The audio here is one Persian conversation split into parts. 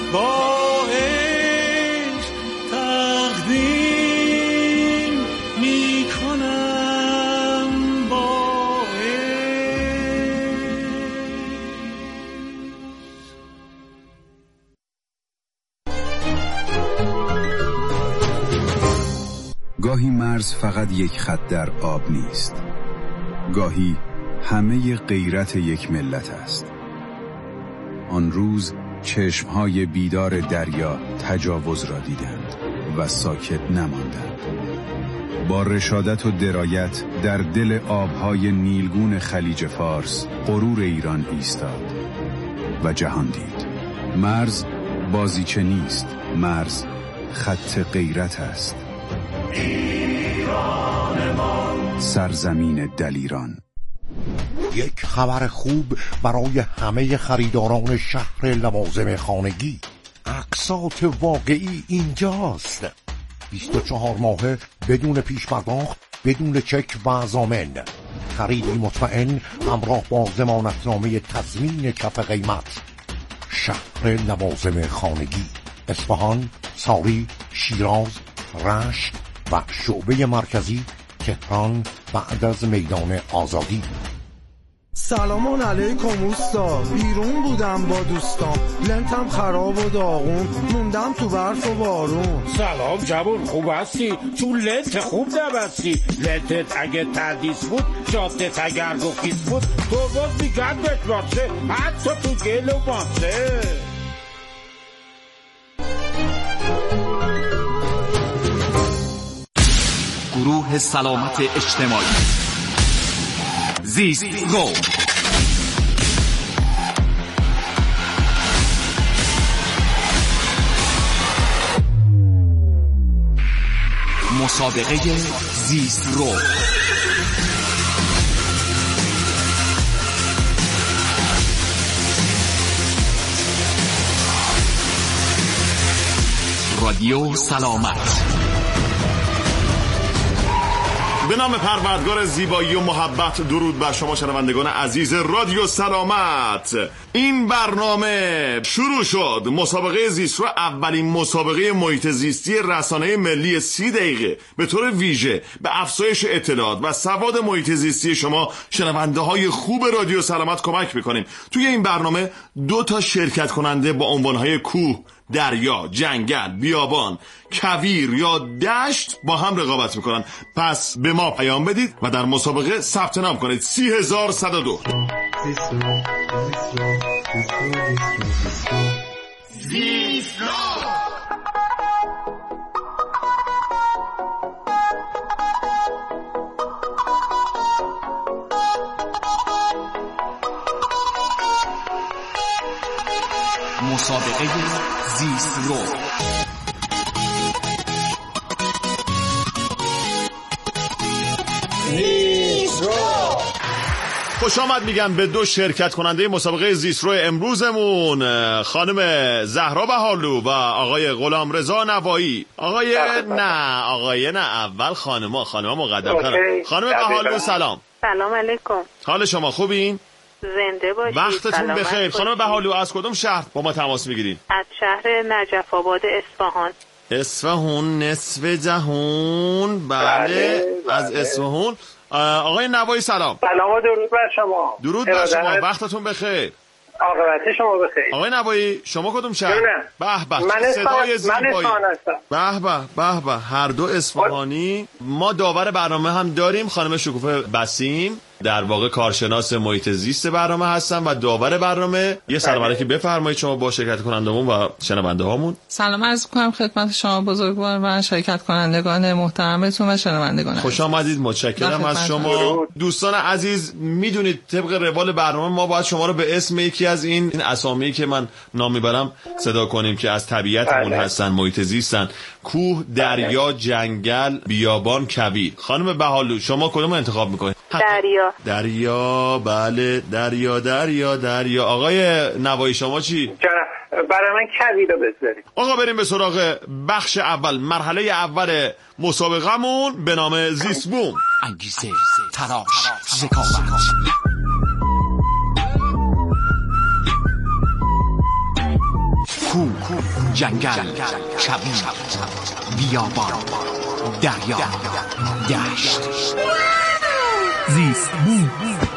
با عشق تقدیم میکنم با عشق. گاهی مرز فقط یک خط در آب نیست، گاهی همه غیرت یک ملت است. آن روز چشمهای بیدار دریا تجاوز را دیدند و ساکت نماندند. با رشادت و درایت در دل آبهای نیلگون خلیج فارس غرور ایران ایستاد و جهان دید. مرز بازیچه نیست، مرز خط غیرت است. ایران ما، سرزمین دلیران. یک خبر خوب برای همه خریداران شهر لوازم خانگی. اقساط واقعی اینجاست. 24 ماهه بدون پیش پرداخت، بدون چک و ضامن. خریدی مطمئن همراه با ضمانتنامه تضمین کف قیمت. شهر لوازم خانگی، اصفهان، ساری، شیراز، رشت و شعبه مرکزی تهران بعد از میدان آزادی. سلام علیکم اوستا، بیرون بودم با دوستام، لنتم خراب و داغون، موندم تو برف و بارون. سلام جوون، خوب هستی؟ چون لنت خوب نبستی. لنتت اگه تردیس بود، جادت اگر گفیز بود، تو باز میگن بتراشه، حتی تو گل و ماسه. گروه سلامت اجتماعی زیست رو. مسابقه زیست رو. رادیو سلامت. به نام پروردگار زیبایی و محبت، درود بر شما شنوندگان عزیز رادیو سلامت. این برنامه شروع شد. مسابقه زیست رو، اولین مسابقه محیط زیستی رسانه ملی 30 دقیقه به طور ویژه به افزایش اطلاعات و سواد محیط زیستی شما شنونده های خوب رادیو سلامت کمک میکنیم. توی این برنامه 2 شرکت کننده با عنوانهای کوه، دریا، جنگل، بیابان، کویر یا دشت با هم رقابت میکنن. پس به ما پیام بدید و در مسابقه ثبت نام کنید. 30102. مسابقه زیست رو. خوش آمد میگم به 2 شرکت کننده مسابقه زیست رو امروزمون، خانم زهرا بهارلو و آقای غلامرضا نوایی. آقای اول خانما مقدم کنم. خانم بهارلو سلام. سلام علیکم. حال شما خوبین؟ زنده باشید. وقتتون بخیر. خانم بهارلو از کدوم شهر با ما تماس میگیرین؟ از شهر نجف آباد اصفهان. اصفهان نصف جهان. بله. از اصفهان. آقای نوایی سلام. سلام و درود بر شما. درود بر شما، وقتتون بخیر. عاقبت شما بخیر. آقای نوایی شما کدوم شهر؟ به به صدای زیبایی. به به هر 2 اصفهانی. ما داور برنامه هم داریم، خانم شکوفه بسیم، در واقع کارشناس محیط زیست برنامه هستن و داور برنامه. یه سلام علیکی بفرمایید شما با شرکت کنندمون و شنونده هامون. سلام عرض می‌کنم خدمت شما بزرگوار و شرکت کنندگان محترمتون و شنوندگان. خوش آمدید، متشکرم از شما. دوستان عزیز، میدونید طبق روال برنامه ما باید شما رو به اسم یکی از این اسامی که من نام میبرم صدا کنیم که از طبیعتمون هستن، محیط زیستن: کوه، دریا، جنگل، بیابان، کویر. خانم بهارلو شما کدوم انتخاب میکنید؟ دریا. بله، دریا. آقای نوایی شما چی؟ برای من کویر رو بذارید. آقا بریم به سراغ بخش اول، مرحله اول مسابقمون به نام زیست بوم. انگیزه، تلاش، ذکاوت. کو، جنگل، کویر، بیابان، دریا، دشت. زیست بوم.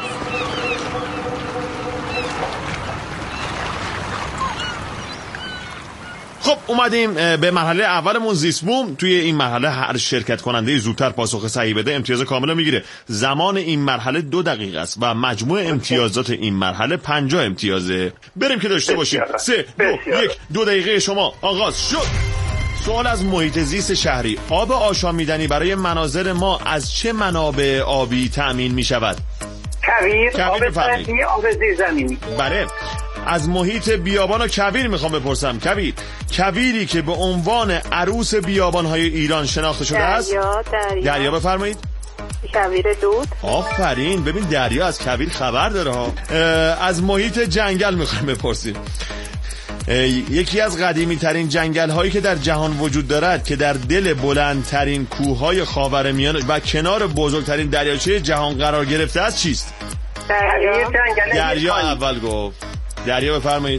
خب اومدیم به مرحله اولمون زیست بوم. توی این مرحله هر شرکت کننده زودتر پاسخ صحیح بده امتیاز کامل میگیره. زمان این مرحله 2 دقیقه است و مجموع امتیازات این مرحله 50 امتیازه. بریم که داشته باشیم. 3 2 1 2 دقیقه شما آغاز شد. سوال از محیط زیست شهری. آب آشامیدنی برای مناظر ما از چه منابع آبی تأمین می شود؟ کویر، آب سطحی، آب زیرزمینی. بله. از محیط بیابان و کویر میخوام بپرسم. کویری که به عنوان عروس بیابان‌های ایران شناخته شده است. دریا بفرمایید. کویر دود. آفرین. ببین دریا از کویر خبر داره ها. از محیط جنگل میخوام بپرسیم. یکی از قدیمی ترین جنگل هایی که در جهان وجود دارد که در دل بلندترین کوههای خاورمیانه و کنار بزرگترین دریاچه جهان قرار گرفته است چیست؟ دریا اول گفت. دریا بفرمایید.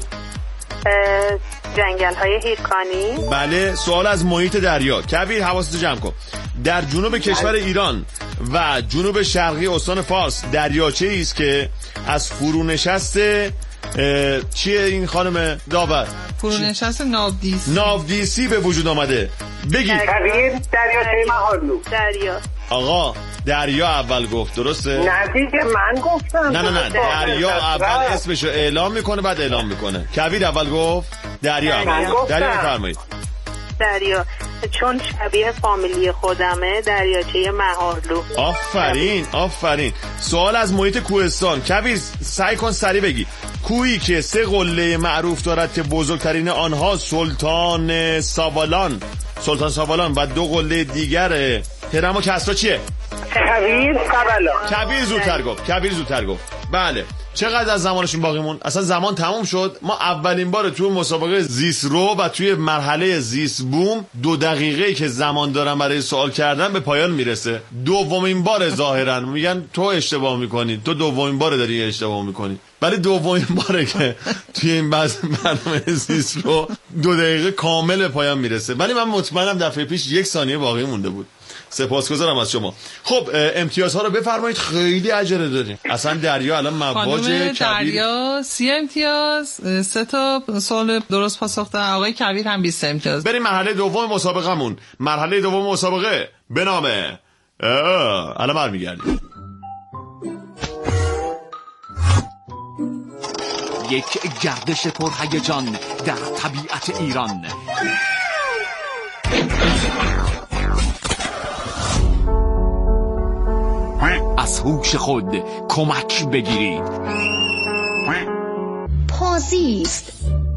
جنگل های هیرکانی. بله. سوال از محیط دریا. کویر حواستو جمع کن. در جنوب کشور ایران و جنوب شرقی استان فارس دریاچه‌ای است که از فرونشست چیه این خانم داور؟ فرونشست ناودیسی به وجود آمده. بگید. کویر، دریاچه مهارلو. دریا. آقا دریا اول گفت، درسته؟ نه دیگه من گفتم. نه دریا اول اسمشو اعلام میکنه بعد اعلام میکنه. کویر اول گفت. دریا بفرمایید. دریا، چون شبیه فامیلی خودمه، دریاچه مهارلو. آفرین. سوال از محیط کوهستان. کویر سعی کن سریع بگی. کوهی که 3 قله معروف دارد که بزرگترین آنها سلطان ساوالان و 2 قله دیگر هرم و کسرا چیه؟ کویر زودتر گفت. بله. چقدر از زمانشون باقی مون؟ اصلا زمان تموم شد. ما اولین بار توی مسابقه زیست رو و توی مرحله زیست بوم 2 دقیقه‌ای که زمان دارن برای سوال کردن به پایان میرسه. دومین بار ظاهرا میگن تو اشتباه میکنی، تو دومین بار داری اشتباه میکنی. ولی دومین باره که توی این برنامه زیست رو 2 دقیقه کامل به پایان میرسه. ولی من مطمئنم دفعه پیش 1 ثانیه باقی مونده بود. سپاسگزارم از شما. خب امتیازها رو بفرمایید، خیلی عجله داریم. اصلا دریا الان مواج دریا 30 امتیاز، 3 تا سوال درست پاسخ دادن. آقای کویر هم 20 امتیاز. بریم مرحله دوم مسابقمون. مرحله دوم مسابقه به نام الان برمیگردیم. یک گردش پرهیجان در طبیعت ایران. از هوش خود کمک بگیرید. پازیست.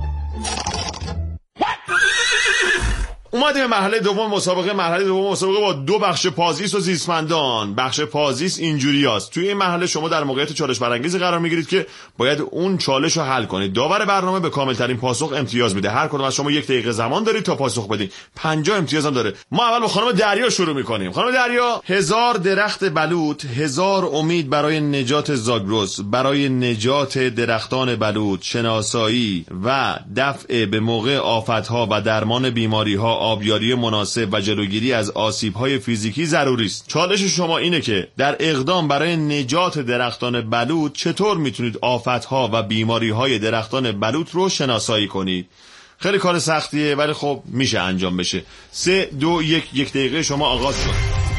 اومدیم مرحله دوم مسابقه. مرحله دوم مسابقه با 2 بخش پازیس و زیستمندان. بخش پازیس اینجوری است. توی این مرحله شما در موقعیت چالش برانگیزی قرار میگیرید که باید اون چالش رو حل کنید. داور برنامه به کاملترین پاسخ امتیاز میده. هر کدوم از شما 1 دقیقه زمان دارید تا پاسخ بدید. 50 امتیاز هم داره. ما اول با خانم دریا شروع میکنیم. خانم دریا، 1000 درخت بلوط، 1000 امید برای نجات زاگرس، برای نجات درختان بلوط، شناسایی و دفع به موقع آفت‌ها و درمان بیماری‌ها، آبیاری مناسب و جلوگیری از آسیب‌های فیزیکی ضروری است. چالش شما اینه که در اقدام برای نجات درختان بلوط چطور میتونید آفت‌ها و بیماری‌های درختان بلوط رو شناسایی کنید. خیلی کار سختیه ولی خب میشه انجام بشه. 3 2 1 دقیقه شما آغاز شد.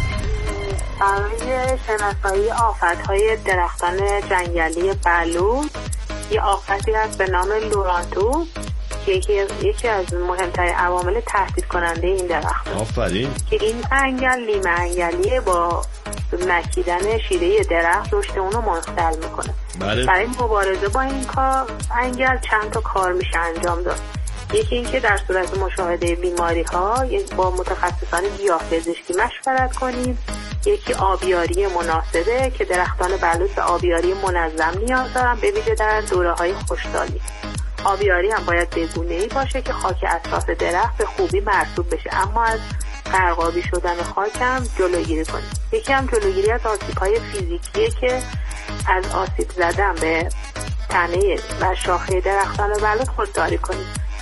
برای شناسایی آفت‌های درختان جنگلی بلوط یه آفتی هست به نام لورانتو که یکی از مهمترین عوامل تهدید کننده این درخت. آفرین. که این انگل لیمه انگلیه با مکیدن شیره درخت رشد اونو منحل میکنه. بله. برای مبارزه با این انگل چند تا کار میشه انجام داد. یکی این که در صورت مشاهده بیماری ها با متخصصان گیاه‌پزشکی مشورت کنید. یکی آبیاری مناسبه که درختان بلوط به آبیاری منظم نیاز دارن، به ویژه در دوره‌های خشکسالی. آبیاری هم باید بگونه‌ای باشه که خاک اطراف درخت به خوبی مرطوب بشه، اما از غرقابی شدن خاک هم جلوگیری کنید. یکی هم جلوگیری از آسیب‌های فیزیکیه که از آسیب زدن به تنه و شاخه درختان بلوط خودداری کنید.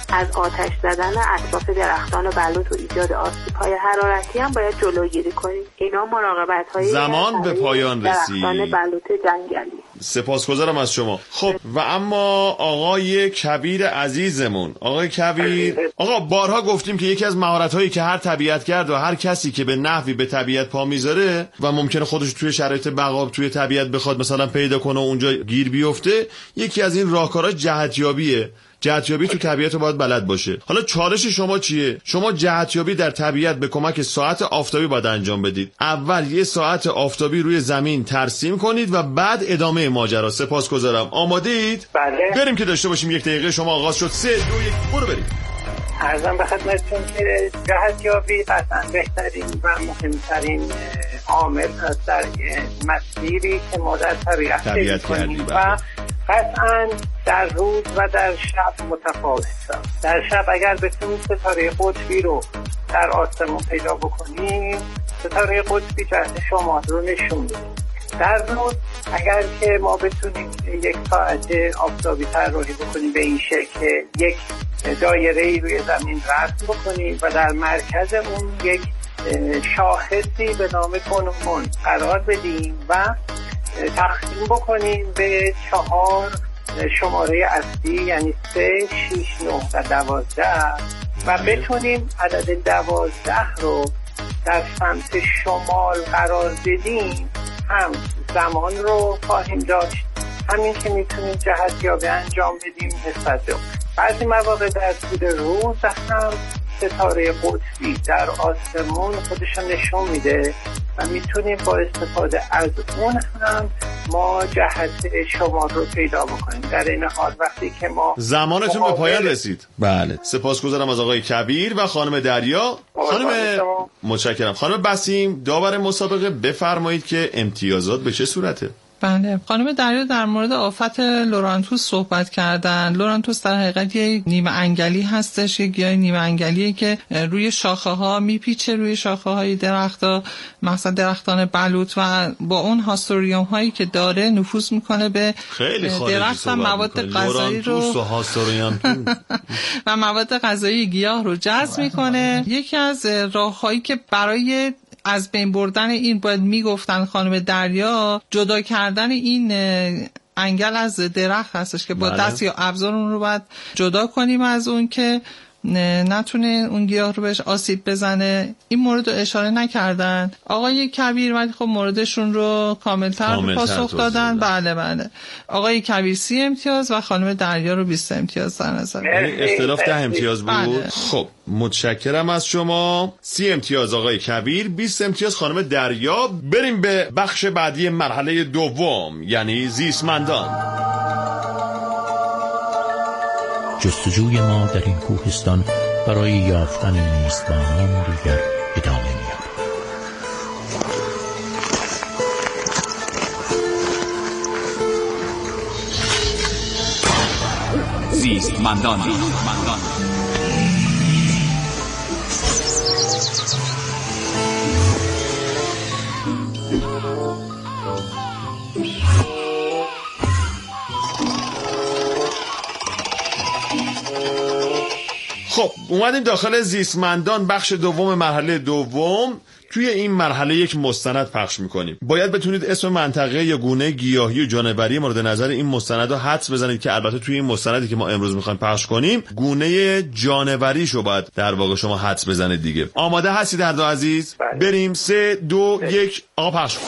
از آتش زدن اطراف درختان و بلوط و ایجاد آسیب‌های حرارتی هم باید جلوگیری کنیم. اینا مراقبت‌های زمان به پایان رسید. درختان بلوط جنگلی. سپاسگزارم از شما. خب و اما آقای کبیر عزیزمون، آقای کبیر، آقا بارها گفتیم که یکی از مهارت‌هایی که هر طبیعتگرد و هر کسی که به نحوی به طبیعت پا میذاره و ممکنه خودش توی شرایط بقا توی طبیعت بخواد مثلا پیدا کنه و اونجا گیر بیفته، یکی از این راهکارها جهتیابیه. جهتیابی تو طبیعت رو باید بلد باشه. حالا چالش شما چیه؟ شما جهتیابی در طبیعت به کمک ساعت آفتابی باید انجام بدید. اول یه ساعت آفتابی روی زمین ترسیم کنید و بعد ادامه ماجرا. سپاسگزارم. آمادید؟ بله. بریم که داشته باشیم. 1 دقیقه شما آغاز شد. 3 2 1 برو بریم. عرضم به خدمتتون که جهتیابی قطعا بهترین و مهمترین عامل هست در مسیری که ما در طبیعت کنیم و قطعا در روز و در شب متفاوت است. در شب اگر بتونیم ستاره قطبی رو در آسمون پیدا بکنیم، ستاره قطبی جهت شما رو نشون میده. در روز اگر که ما بتونیم 1 ساعت آفتابی طراحی بکنیم به این شکل که یک دایره‌ای روی زمین رسم بکنیم و در مرکز اون یک شاخصی به نام کنون قرار بدیم و تقسیم بکنیم به 4 شماره اصلی، یعنی 3 6 9 و 12 و بتونیم عدد 12 رو در سمت شمال قرار بدیم، هم زمان رو خواهیم داشت، همین که میتونیم جهتیابی انجام بدیم نسبت به بعضی مواقع در طول روز هم ستاره قطبی در آسمون خودشون نشون میده و میتونیم با استفاده از اون هم ما جهت شمال رو پیدا بکنیم. در این حال وقتی که ما زمانتون به پایان رسید. بله. سپاسگزارم از آقای کبیر و خانم دریا. خانم متشکرم. خانم بسیم، داور مسابقه، بفرمایید که امتیازات به چه صورته؟ بله، خانم دریا در مورد آفت لورانتوس صحبت کردن. لورانتوس در حقیقت یک نیمه انگلی هستش، یک گیاه نیمه انگلیه که روی شاخه ها میپیچه، روی شاخه های درخت‌ها، مثلا درختان بلوط، و با اون هاستوریوم هایی که داره نفوذ میکنه به درخت و مواد غذایی رو و مواد غذایی گیاه رو جذب میکنه. یکی از راههایی که برای از بین بردن این باید میگفتن خانم دریا، جدا کردن این انگل از درخت هستش که با دست یا ابزار اون رو باید جدا کنیم از اون که نتونه اون گیاه رو بهش آسیب بزنه. این مورد رو اشاره نکردن آقای کبیر، ولی خب موردشون رو کاملتر پاسخ دادن. بله. آقای کبیر 30 امتیاز و خانم دریا رو 20 امتیاز در نظر. اختلاف 10 امتیاز بود. خب متشکرم از شما. 30 امتیاز آقای کبیر، 20 امتیاز خانم دریا. بریم به بخش بعدی مرحله دوم، یعنی زیستمندان. جستجوی ما در این کوهستان برای یافتن میزبانان دیگر ادامه می‌یابد. زیستمندان. خب اومدیم داخل زیستمندان، بخش دوم مرحله دوم. توی این مرحله یک مستند پخش میکنیم. باید بتونید اسم منطقه یا گونه گیاهی و جانوری مورد نظر این مستند رو حدس بزنید که البته توی این مستندی که ما امروز میخوایم پخش کنیم گونه جانوریشو باید در واقع شما حدس بزنید دیگه. آماده هستید هر دو عزیز؟ بریم. 3 2 1 آقا پخش.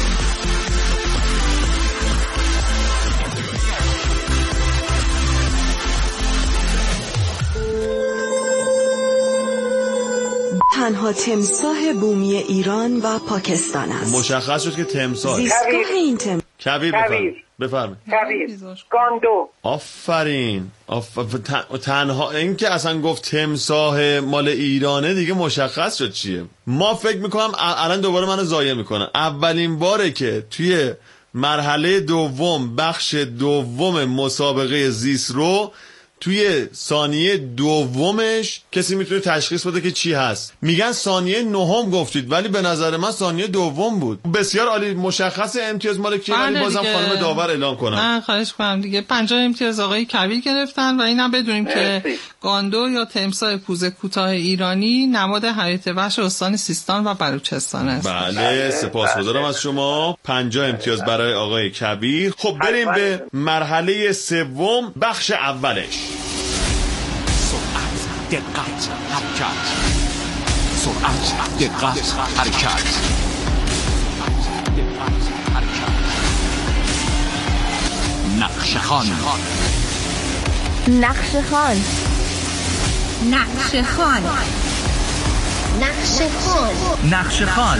تنها تمساح بومی ایران و پاکستان است. مشخص شد که تمساح. کبیر بفرمایید. گاندو. آفرین. تنها این که اصلا گفت تمساح مال ایرانه دیگه مشخص شد چیه. ما فکر میکنم الان دوباره منو ضایع میکنن. اولین باره که توی مرحله دوم بخش دوم مسابقه زیست رو توی ثانیه دومش کسی میتونه تشخیص بده که چی هست. میگن ثانیه نهم گفتید ولی به نظر من ثانیه دوم بود. بسیار عالی. مشخص امتیاز مال کی؟ ولی بازم خانم داور اعلام کنم. من خواهش کنم دیگه 50 امتیاز آقای کبیر گرفتن و اینم بدونیم که گاندو یا تمساح پوزه کوتاه ایرانی نماد حیات وحش استان سیستان و بلوچستان است. بله سپاسگزارم از شما. 50 امتیاز برای آقای کبیر. خب بریم به مرحله سوم، بخش اولش. سرعت، دقت، حرکت. سرعت، دقت، حرکت. نقشه‌خوان. نقشه‌خوان. نقشه‌خوان. نقشه‌خوان. نقشه‌خوان.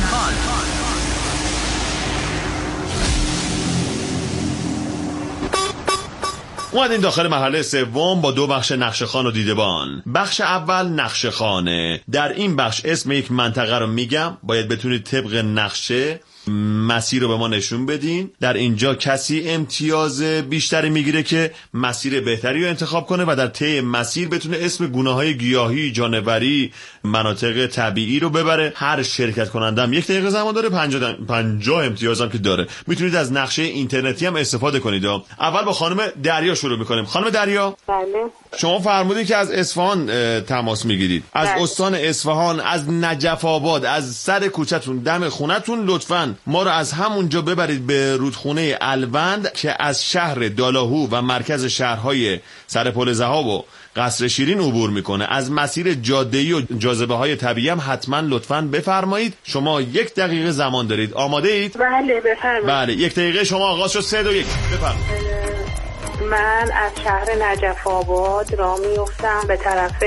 اومدیم داخل مرحله سوم با دو بخش نقشه‌خوان و دیدبان. بخش اول نقشه‌خوانه. در این بخش اسم یک منطقه رو میگم، باید بتونید طبق نقشه مسیر رو به ما نشون بدین. در اینجا کسی امتیاز بیشتری میگیره که مسیر بهتری رو انتخاب کنه و در طی مسیر بتونه اسم گونه‌های گیاهی، جانوری، مناطق طبیعی رو ببره. هر شرکت کننده هم 1 دقیقه زمان داره، 50 امتیاز هم که داره. میتونید از نقشه اینترنتی هم استفاده کنید. اول با خانم دریا شروع میکنیم. خانم دریا، بله. شما فرمودید که از اصفهان تماس میگیرید. از استان اصفهان، از نجف آباد، از سر کوچه‌تون، دم خونه‌تون لطفاً ما رو از همونجا ببرید به رودخونه الوند که از شهر دالاهو و مرکز شهرهای سرپل ذهاب و قصر شیرین عبور میکنه. از مسیر جاده‌ای و جاذبه‌های طبیعی هم حتما لطفاً بفرمایید. شما 1 دقیقه زمان دارید. آماده اید؟ بله بفرمایید. بله 1 دقیقه شما آغاز شد. 3 2 1 بفرمایید. من از شهر نجف آباد راه میفتم به طرف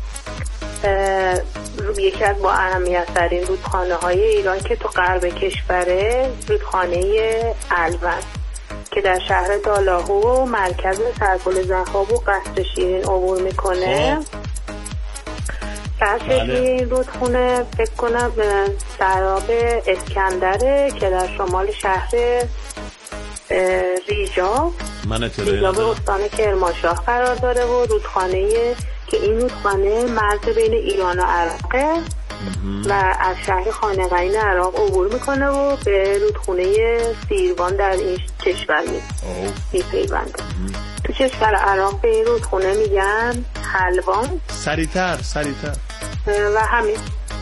یکی از با اهمیت ترین رودخانه های ایران که تو غرب کشوره، رودخانه الوند که در شهر دالاهو مرکز سرپل ذهاب و قصر شیرین عبور میکنه. قصر این رودخونه فکر کنم سراب اسکندره که در شمال شهر ریجاب استان کرمانشاه قرار داره و رودخانه که این رودخانه مرز بین ایران و عراقه و از شهر خانقین عراق عبور میکنه و به رودخانه سیروان در این کشور میپیونده. تو کشور عراق به این رودخانه میگن حلوان. سریعتر و همین.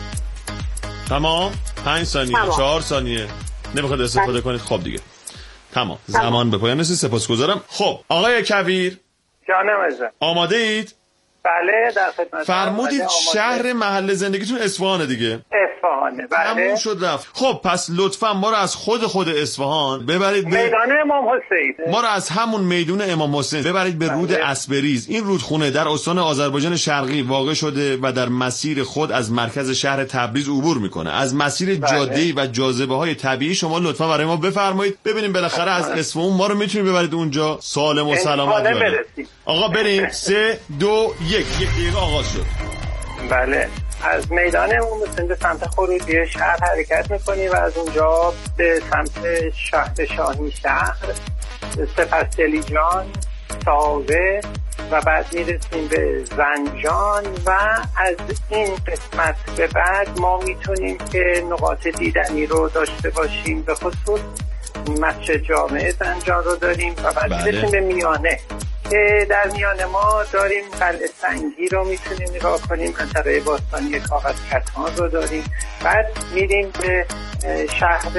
تمام. 5 ثانیه 4 ثانیه نمیخواد استفاده کنید. خب دیگه تمام. زمان به پایان رسید. سپاسگزارم. خب آقای کبیر، جانم عزیزم، آماده اید؟ بله در خدمت. فرمودید شهر محل زندگیتون اصفهانه دیگه؟ اصفهانه بله. تموم شد رفت. خب پس لطفا ما رو از خود اصفهان ببرید به میدان امام حسین. ما رو از همون میدون امام حسین ببرید به رود اسبریز. این رودخونه در استان آذربایجان شرقی واقع شده و در مسیر خود از مرکز شهر تبریز عبور میکنه. از مسیر جاده‌ای و جاذبه‌های طبیعی شما لطفا برای ما بفرمایید. ببینیم بالاخره از اصفهان ما رو میتونید ببرید اونجا سالم و سلامت. آقا بریم. 3 2 1 دقیقه آغاز شد. بله از میدان امام حسین به سمت خروجی شهر حرکت میکنیم و از اونجا به سمت شهر شاهین شهر، سپس دلیجان، ساوه و بعد میرسیم به زنجان و از این قسمت به بعد ما میتونیم که نقاط دیدنی رو داشته باشیم، به خصوص مسجد جامع زنجان رو داریم و بعد میرسیم به میانه که در میانه ما داریم قلعه سنگی رو میتونیم نگاه کنیم، منطقه باستانی کاغذ کتان رو داریم. بعد میریم به شهر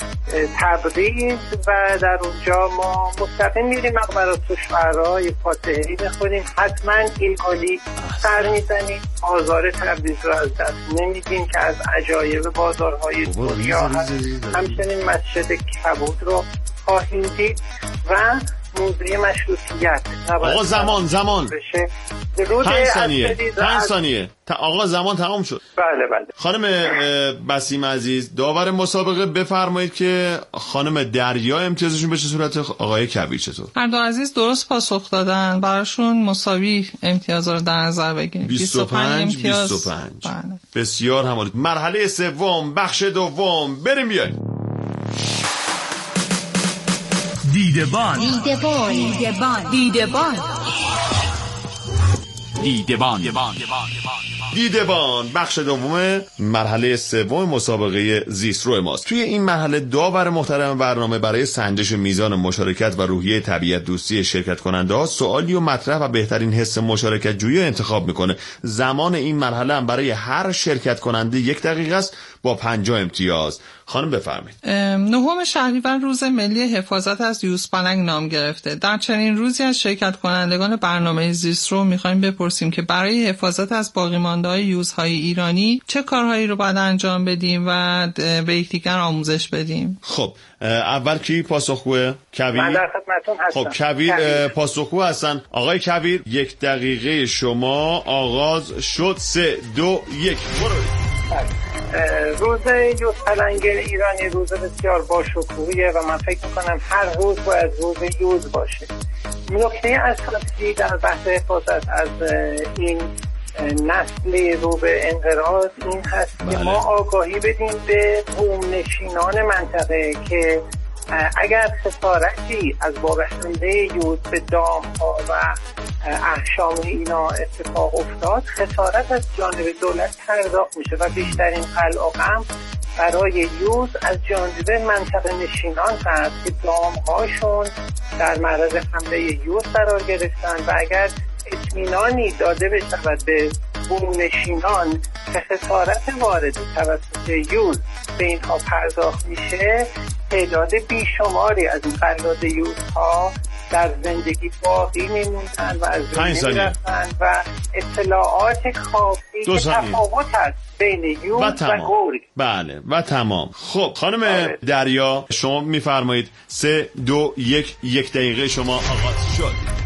تبریز و در اونجا ما مستقیم میریم مقبره الشعراء، فاتحه میخونیم. حتما این عالی سر میزنیم، آثار تبریز رو از دست نمیدیم که از عجایب بازارهای دنیا هست. همچنین مسجد کبود رو خواهیم دید و موزه مشروطیت. آقا زمان 5 ثانیه آقا زمان تمام شد. بله خانم بسیم عزیز داور مسابقه بفرمایید که خانم دریا امتیازشون به چه صورت، آقای کبیر چطور؟ هر دو عزیز درست پاسخ دادن، براشون مساوی امتیاز رو در نظر بگیرید. 25 بله. بسیار همالی. مرحله سوم بخش دوم، بریم بیایم. دیدبان. دیدبان بخش دوم مرحله سوم مسابقه زیسترو ماست. توی این مرحله داور محترم برنامه برای سنجش میزان مشارکت و روحیه طبیعت دوستی شرکت کننده ها سوالی و مطرح و بهترین حس مشارکت جویی انتخاب میکنه. زمان این مرحله هم برای هر شرکت کننده 1 دقیقه است با 50 امتیاز. خانم بفرمایید. 9 شهریور روز ملی حفاظت از یوزپلنگ نام گرفته. در چنین روزی از شرکت کنندگان برنامه زیسترو میخوایم بپرسیم که برای حفاظت از باقی مانده‌های یوزهای ایرانی چه کارهایی رو باید انجام بدیم و به یکدیگر آموزش بدیم. خب اول کی پاسخگوه؟ کویر. من در خدمتتون هستم. خب کویر پاسخگو هستن. آقای کویر 1 دقیقه شما آغاز شد. 3 2 1 برو. روز یوزپلنگ ایرانی روز بسیار باشکوهیه و من فکر میکنم هر روز باید روز یوز باشه. نکته اساسی در بحث حفاظت از این نسل رو به انقراض این هست که ما آگاهی بدیم به بومنشینان منطقه که اگر خسارتی از وابستگی یوز به دام‌ها و احشام اینا اتفاق افتاد، خسارت از جانب دولت پرداخت میشه و بیشترین قلع و غم برای یوز از جانب منطقه نشینان هست که دام‌هاشون در معرض حمله یوز قرار گرفتن و اگر اطمینانی داده بشود به بومنشینان که خسارت وارد توسط یوز به اینها پرداخت میشه، تعداد بیشماری از این قلات یوزها در زندگی باقی میموندن و از زندگی میرفتن و اطلاعات کافی که تفاوت هست بین یوز و گوری. بله و تمام. خب خانم دریا شما میفرمایید 3 2 1 دقیقه شما آغاز شد.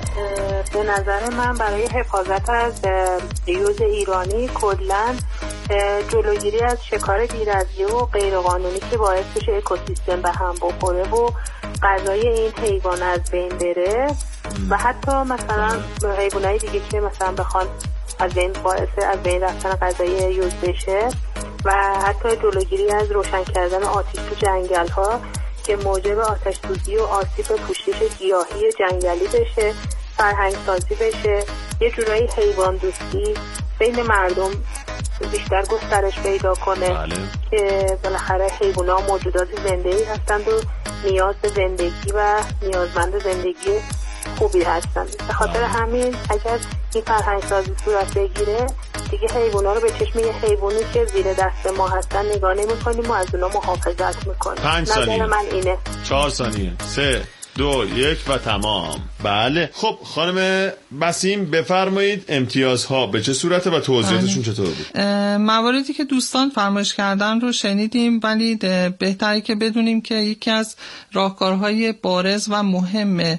به نظر من برای حفاظت از یوز ایرانی کلاً جلوگیری از شکار بی‌رویه و غیرقانونی که باعث بشه اکوسیستم به هم بخوره و غذای این حیوان از بین بره و حتی مثلا حیوانای دیگه که مثلا بخوان از بین رفتن غذای یوز بشه و حتی جلوگیری از روشن کردن آتش تو جنگل ها که موجب آتش سوزی و آسیب پوشش گیاهی جنگلی بشه، فرهنگ سازی بشه، یه جورایی حیوان دوستی بین مردم بیشتر گسترش پیدا کنه. که بالاخره حیوانات موجودات زنده‌ای هستند و نیاز به زندگی و نیازمند زندگی خوبی هستند. به خاطر همین اگر این فرهنگ سازی صورت بگیره دیگه حیونا رو به چشم یه حیوانی که زیر دست ما هستن نگاه نمی‌کنیم و از اونا محافظت می‌کنیم. 5 ثانیه. نظر من اینه. 4 ثانیه. 3 2 1 و تمام. بله خب خانم بسیم بفرمایید امتیازها به چه صورته و توضیحاتشون چطور بود؟ مواردی که دوستان فرمایش کردن رو شنیدیم، ولی بهتره که بدونیم که یکی از راهکارهای بارز و مهم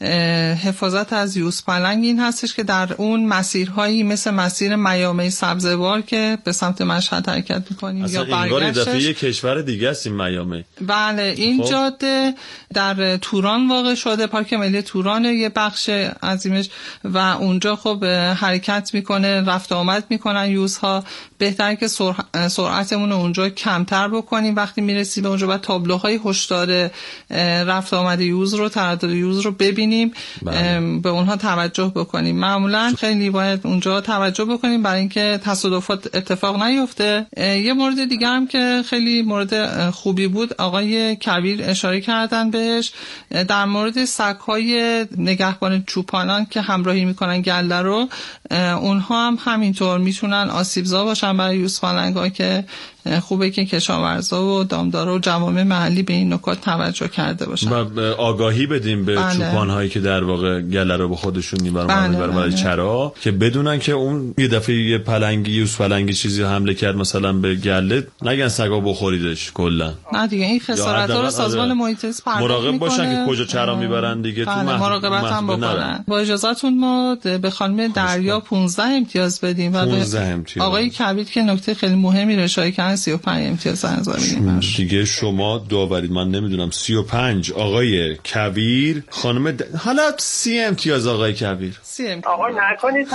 حفاظت از یوزپلنگ این هستش که در اون مسیرهایی مثل مسیر میامه سبزوار که به سمت مشهد حرکت می‌کنیم یا برگشتش یه کشور دیگه است این میامه. بله این جاده در توران واقع شده، پارک ملی توران یه بخش عظیمش و اونجا خب حرکت میکنه، رفت آمد میکنن یوزها. بهتره که سرعتمون رو اونجا کمتر بکنیم. وقتی میرسیم به اونجا باید تابلوهای هشدار رفت آمد یوز رو، تردد یوز رو ببینیم، به اونها توجه بکنیم. معمولا خیلی باید اونجا توجه بکنیم برای اینکه تصادفات اتفاق نیفته. یه مورد دیگه هم که خیلی مورد خوبی بود آقای کبیر اشاره کردن بهش، در مورد سگ‌های نگهبان چوپانان که همراهی میکنن گله رو، اونها هم همینطور میتونن آسیبزا باشن برای یوزپلنگ‌ها که خوبه که کشاورزا و دامدارا و جوامع محلی به این نکات توجه کرده باشن و آگاهی بدیم به چوپان‌هایی که در واقع گله رو به خودشون میبرن برای چرا، که بدونن که اون یه دفعه یه پلنگی یوزپلنگی چیزی حمله کرد مثلا به گله، نگن سگا بخوریدش کلا. نه دیگه این خسارت‌ها رو سازمان محیط زیست پرداخت مراقب میکنه. باشن که کجا چرا میبرن دیگه. تو مراقبت هم بکنن. با اجازهتون ما به خانم دریا 15 امتیاز بدیم و به آقای کبیر که نکته خیلی مهمی رو اشاره کردن 35 امتیاز انتظار میدیم. دیگه شما داورید، من نمیدونم. 35 آقای کبیر، خانم حالا 30 امتیاز آقای کبیر. 30 امتیاز آقا نکنید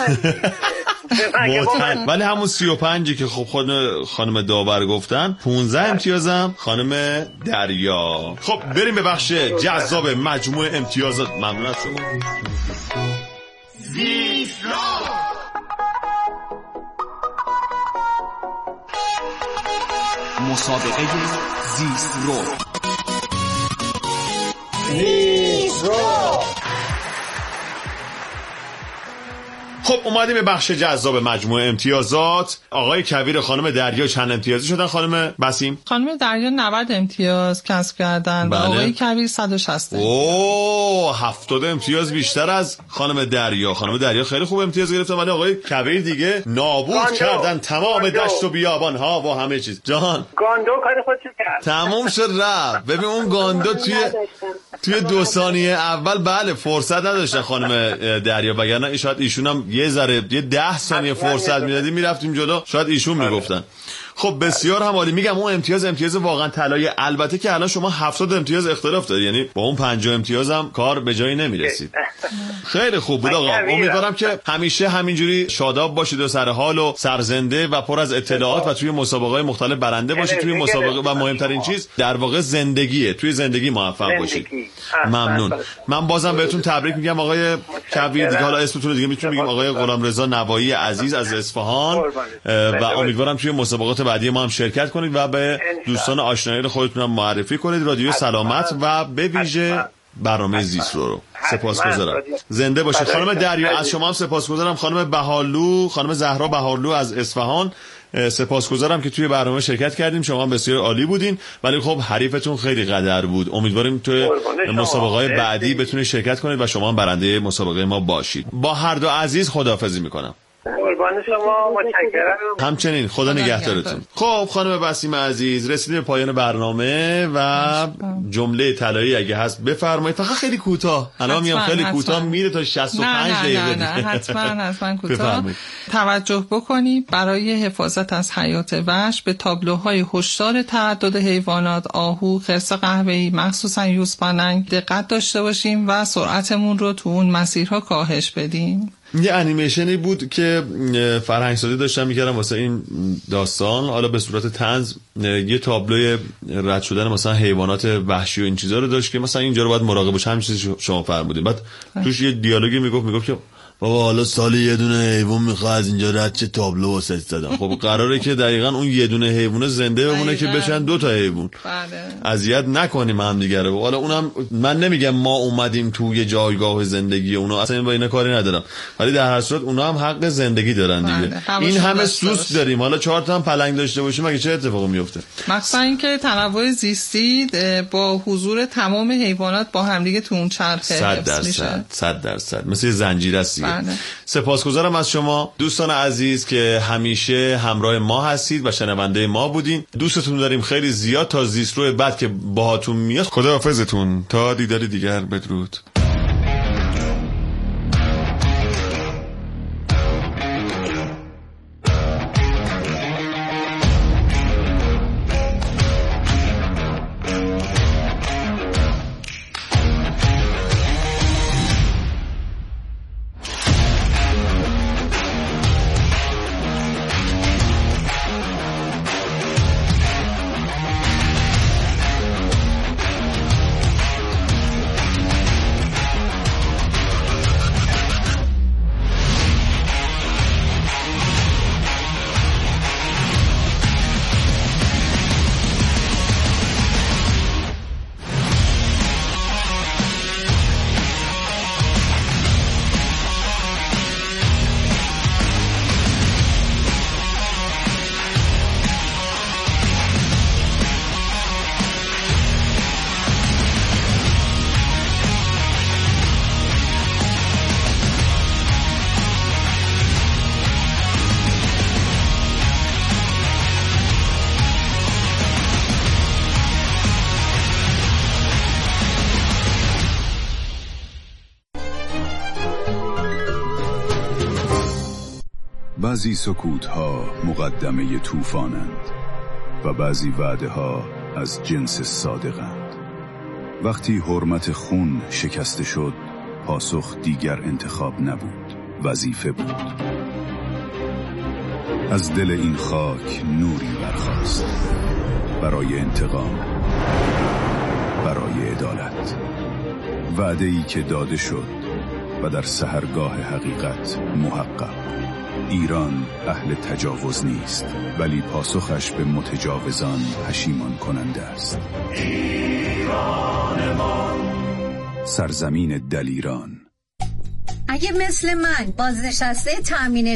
ولی همون 35 که خب خانم داور گفتن. 15 امتیازم خانم دریا. خب بریم به بخش جذاب مجموع امتیازات. ممنون از شما. مسابقه زیست رو. خب اومدیم به بخش جذاب مجموعه امتیازات. آقای کویر خانم دریا چند امتیازی شدن خانم بسیم؟ خانم دریا 90 امتیاز کسب کردن. بله. و آقای کویر 160. اوه 70 امتیاز بیشتر از خانم دریا. خانم دریا خیلی خوب امتیاز گرفتن ولی آقای کویر دیگه نابود کردن تمام دشت و بیابان ها و همه چیز. جان گاندو کار خودشو کرد. تموم شد رفت. ببین اون گاندو توی 2 ثانیه اول بله فرصت نداشتن خانم دریا، وگرنه شاید ایشون هم یه 10 ثانیه فرصت میدادیم میرفتیم جلو شاید ایشون میگفتن. خب بسیار هم عالی. میگم اون امتیاز واقعا طلایی. البته که الان شما 70 امتیاز اختلاف دارید، یعنی با اون 50 امتیاز هم کار به جایی نمیرسید. خیلی خوب بود آقا. امیدوارم که همیشه همینجوری شاداب باشید و سر حال و سرزنده و پر از اطلاعات و توی مسابقه‌های مختلف برنده باشید توی مسابقه و مهمترین چیز در واقع زندگیه. توی زندگی موفق باشید. ممنون. من بازم بهتون تبریک میگم آقای کویر. دیگه حالا اسمتون رو دیگه میتونیم بگیم آقای غلامرضا نوایی عزیز از اصفهان و امیدوارم توی مسابقات بعدی ما هم شرکت کنید و به دوستان آشنایان خودتون هم معرفی کنید رادیو سلامت و به ویژه برنامه زیست رو. سپاسگزارم. زنده باشید. خانم دریا از شما هم سپاسگزارم. خانم زهرا بهارلو از اصفهان سپاسگزارم که توی برنامه شرکت کردیم. شما هم بسیار عالی بودین ولی خب حریفتون خیلی قدر بود. امیدواریم توی مسابقه‌های بعدی بتونید شرکت کنید و شما هم برنده مسابقه ما باشید. با هر دو عزیز خداحافظی میکنم. قربان شما، متشکرم. همچنین خدا نگهدارتون. خب خانم بسیم عزیز رسیدیم به پایان برنامه و جمله طلایی اگه هست بفرمایید. فقط خیلی کوتاه. الان میام خیلی کوتاه میره تا 65 دقیقه. نه حتما کوتاه. توجه بکنید برای حفاظت از حیات وحش به تابلوهای هشدار تعدد حیوانات، آهو، خرس قهوه‌ای، مخصوصا یوزپلنگ دقت داشته باشیم و سرعتمون رو تو اون مسیرها کاهش بدیم. یه انیمیشنی بود که فرهنگسازی داشتن میکردن واسه این داستان، حالا به صورت طنز یه تابلوی رد شدن مثلا حیوانات وحشی و این چیزا رو داشت که مثلا اینجا رو باید مراقب باشه. همین چیزی شما فرمودین. بعد توش یه دیالوگی میگفت که بابا حالا سالی یه دونه حیوان میخواد از اینجا رد چه تابلو واسه زدن. خب قراره که دقیقاً اون یه دونه حیوان زنده بمونه که بشن 2 تا حیوان. اذیت نکنیم هم دیگه رو. حالا اونم من نمیگم ما اومدیم تو یه جایگاه زندگی اونا، اصلا با اینا کاری ندارم، ولی در هر صورت اونا هم حق زندگی دارن دیگه. این همه سوسک داریم، حالا 4 تا هم پلنگ داشته باشیم مگه چه اتفاقی میفته؟ مثلا اینکه تنوع زیستی با حضور تمام حیوانات با هم دیگه تو اون چرخه حفظ میشه. 100% مثل زنجیره است. سپاسگزارم از شما دوستان عزیز که همیشه همراه ما هستید و شنونده ما بودین. دوستتون داریم خیلی زیاد. تا زیست رو بعد که باهاتون میاد خداحافظتون تا دیداری دیگر. بدرود. بعضی سکوت‌ها مقدمه طوفانند و بعضی وعده‌ها از جنس صادقند. وقتی حرمت خون شکسته شد، پاسخ دیگر انتخاب نبود، وظیفه بود. از دل این خاک نوری برخاست برای انتقام، برای عدالت. وعده‌ای که داده شد و در سحرگاه حقیقت محقق. ایران اهل تجاوز نیست، ولی پاسخش به متجاوزان پشیمان کننده است. ایران ما، سرزمین دلیران. اگه مثل من بازنشسته تامین